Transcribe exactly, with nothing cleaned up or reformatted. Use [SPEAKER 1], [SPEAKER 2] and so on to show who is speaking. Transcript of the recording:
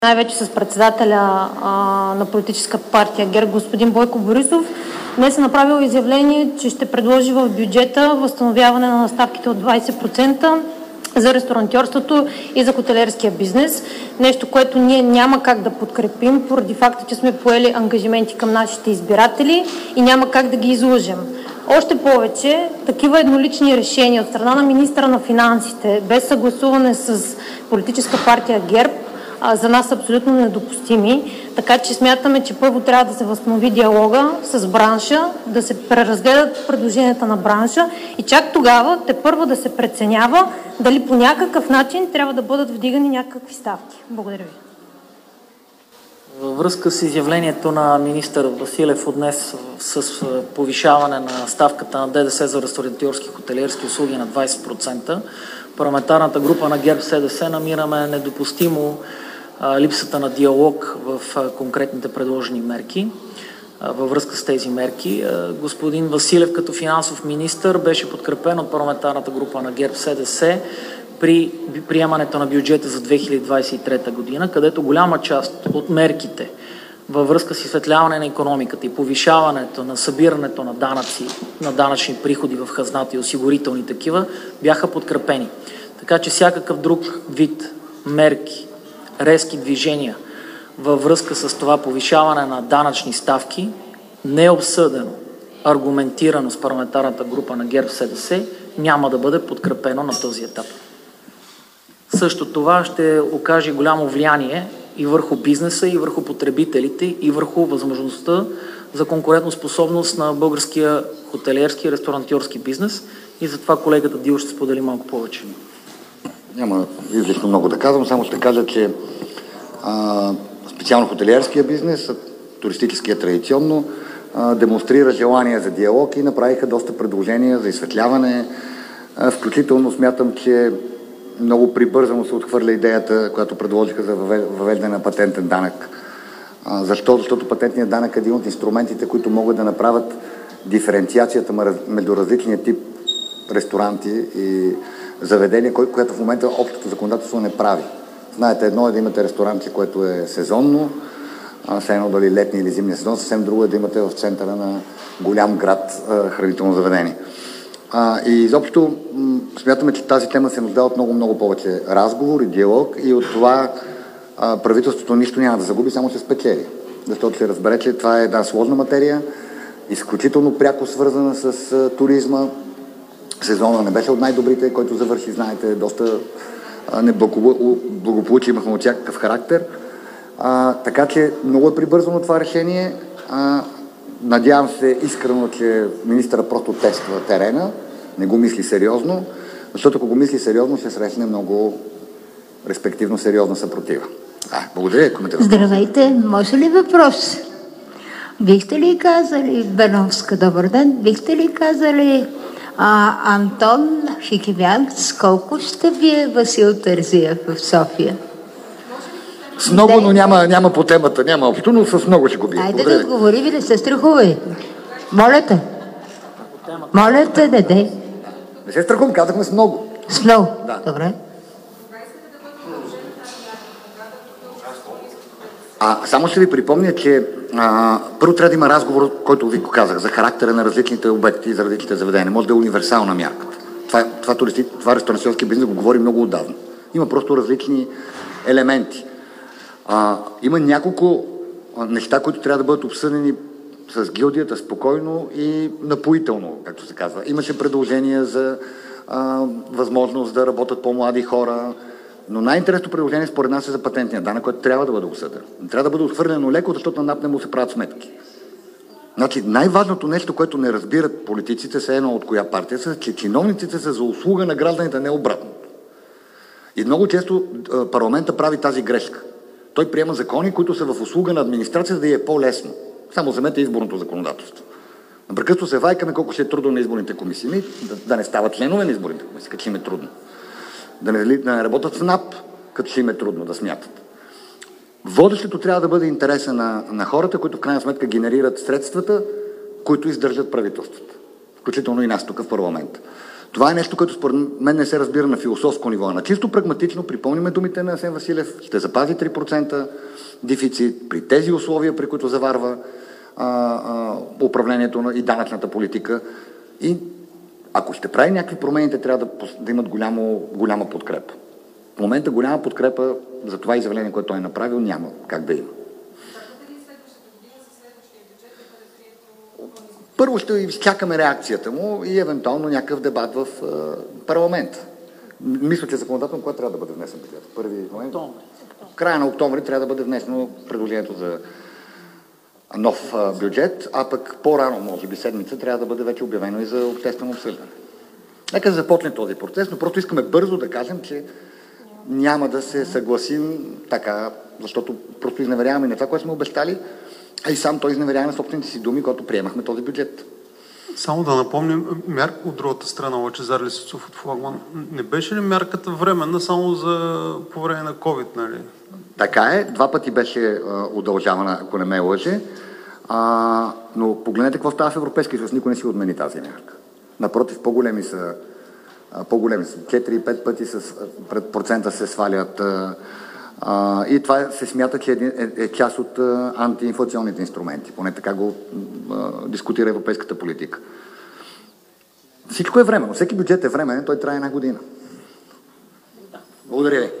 [SPEAKER 1] най-вече с председателя а, на политическа партия ГЕРБ, господин Бойко Борисов, днес е направил изявление, че ще предложи в бюджета възстановяване на ставките от двадесет процента за ресторантьорството и за хотелиерския бизнес. Нещо, което ние няма как да подкрепим, поради факта, че сме поели ангажименти към нашите избиратели и няма как да ги излъжем. Още повече, такива еднолични решения от страна на министъра на финансите, без съгласуване с политическа партия ГЕРБ, за нас са абсолютно недопустими. Така че смятаме, че първо трябва да се възстанови диалога с бранша, да се преразгледат предложенията на бранша и чак тогава тепърва да се преценява дали по някакъв начин трябва да бъдат вдигани някакви ставки. Благодаря ви.
[SPEAKER 2] Във връзка с изявлението на министър Василев от днес с повишаване на ставката на ДДС за ресторантьорски и хотелиерски услуги на двадесет процента, парламентарната група на ГЕРБ-СДС намираме недопустимо липсата на диалог в конкретните предложени мерки. Във връзка с тези мерки, господин Василев като финансов министър беше подкрепен от парламентарната група на ГЕРБ-СДС при приемането на бюджета за две хиляди двадесет и трета година, където голяма част от мерките във връзка с изсветляване на икономиката и повишаването на събирането на данъци, на данъчни приходи в хазната и осигурителни такива, бяха подкрепени. Така че всякакъв друг вид мерки, резки движения във връзка с това повишаване на данъчни ставки, не е обсъдено, аргументирано с парламентарната група на ГЕРБ-СДС, няма да бъде подкрепено на този етап. Също това ще окаже голямо влияние и върху бизнеса, и върху потребителите, и върху възможността за конкурентоспособност на българския хотелиерски и ресторантьорски бизнес. И затова колегата Дил ще сподели малко повече.
[SPEAKER 3] Няма излишно много да казвам, само ще кажа, че а, специално хотелиерския бизнес, туристическия традиционно, а, демонстрира желание за диалог и направиха доста предложения за изсветляване. А, включително смятам, че много прибързано се отхвърля идеята, която предложиха за въвеждане на патентен данък. А, защо? Защото патентният данък е един от инструментите, които могат да направят диференциацията между различния тип ресторанти и заведение, което в момента общото законодателство не прави. Знаете, едно е да имате ресторанти, което е сезонно, все едно дали летни или зимния сезон, съвсем друго е да имате в центъра на голям град хранително заведение. А, и изобщо смятаме, че тази тема се нуждае от много-много повече разговор и диалог и от това а, правителството нищо няма да загуби, само ще спечели. Защото ще разбере, че това е една сложна материя, изключително пряко свързана с а, туризма. Сезона не беше от най-добрите, който завърши, знаете, доста неблагополучие имахме от всякакъв характер. А, така че много е прибързано това решение. А, надявам се искрено, че министъра просто тества терена, не го мисли сериозно, защото ако го мисли сериозно, ще срещне много респективно сериозна съпротива. А, благодаря. Коментирам.
[SPEAKER 4] Здравейте, може ли въпрос? Бихте ли казали, Беновска, добър ден, бихте ли казали А, Антон Хикимянц, колко ще бие Васил Терзиев в София?
[SPEAKER 3] С много, но няма, няма по темата, няма общо, но с много ще го бие.
[SPEAKER 4] Айде да отговори, ви не се страхувай. Моля те. Моля те, не дей.
[SPEAKER 3] Не се страхувам, казахме с много.
[SPEAKER 4] С много?
[SPEAKER 3] Да.
[SPEAKER 4] Добре.
[SPEAKER 3] А, само ще ви припомня, че а, първо трябва да има разговор, който ви казах, за характера на различните обекти и за различните заведения. Може да е универсална мярката. Това, това, туристи, това ресторантьорски бизнес го говори много отдавна. Има просто различни елементи. А, има няколко неща, които трябва да бъдат обсъдени с гилдията спокойно и напоително, както се казва. Имаше предложения за а, възможност да работят по-млади хора, но най-интересното предложение според нас е за патентния данък, който трябва да бъде осъден. Не трябва да бъде отхвърлено леко, защото на НАП не му се правят сметки. Значи, най-важното нещо, което не разбират политиците, все едно от коя партия са, че чиновниците са за услуга на гражданите, не обратно. И много често парламента прави тази грешка. Той приема закони, които са в услуга на администрацията, да й е по-лесно. Само вземете изборното законодателство. Напрекъснато се вайкаме колко ще е трудно на изборните комисии. Да, да не стават членове на изборните комисии, като ще им е трудно. Да не, да не работят в НАП, като ще им е трудно да смятат. Водещето трябва да бъде интереса на, на хората, които в крайна сметка генерират средствата, които издържат правителството. Включително и нас тук в парламента. Това е нещо, което според мен не се разбира на философско ниво. На чисто прагматично припомниме думите на Асен Василев, ще запази три процента дефицит при тези условия, при които заварва а, а, управлението на, и данъчната политика. И ако ще прави някакви промени, те трябва да, да имат голямо, голяма подкрепа. В момента голяма подкрепа за това изявление, което той е направил, няма как да има. Първо ще изчакаме реакцията му и евентуално някакъв дебат в е, парламента. Мисля, че законодателно кога трябва да бъде внесен бюджет? Първи момент? В края на октомври трябва да бъде внесено предложението за нов е, бюджет, а пък по-рано, може би седмица, трябва да бъде вече обявено и за обществено обсъждане. Нека да започне този процес, но просто искаме бързо да кажем, че няма да се съгласим така, защото просто изневеряваме на това, което сме обещали, а и сам той изневерява на собствените си думи, когато приемахме този бюджет.
[SPEAKER 5] Само да напомним, мярка от другата страна, Лъчезар Лисицов от Флагман, не беше ли мярката временна само за по време на COVID, нали?
[SPEAKER 3] Така е, два пъти беше а, удължавана, ако не ме лъже, а, но погледнете какво става в Европейския съюз, никой не си отмени тази мярка. Напротив, по-големи са, а, по-големи са, четири-пет пъти с процента се свалят а, а, и това се смята, че е, е, е част от а, антиинфлационните инструменти, поне така го а, дискутира европейската политика. Всичко е временно, всеки бюджет е временен, той трае една година. Благодаря ви.